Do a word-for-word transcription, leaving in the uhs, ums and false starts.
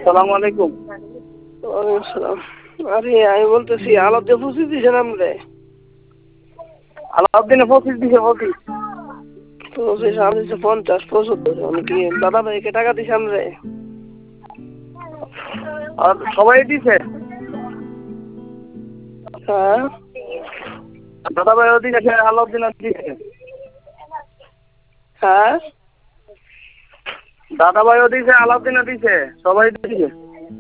সালাম আলাইকুম। ওয়ালাইকুম আসসালাম। আরে আমি বলতেছি আলাদা পঁচিশ দিছেন আমরে? আলাউদ্দিনে পঁচিশ দিছে পঁচিশ। পঁচিশ আমি দিচ্ছি পঞ্চাশ পঁচাত্তর মানে কি দাদা ভাইকে টাকা দিছে আমরে? আর সবাই দিছে। হ্যাঁ দাদা ভাইও দিয়েছে, আলাউদ্দিনও দিয়েছে। হ্যাঁ দাদা ভাইও দিয়েছে, আলাউদ্দিনও দিয়েছে, সবাই দিয়েছে।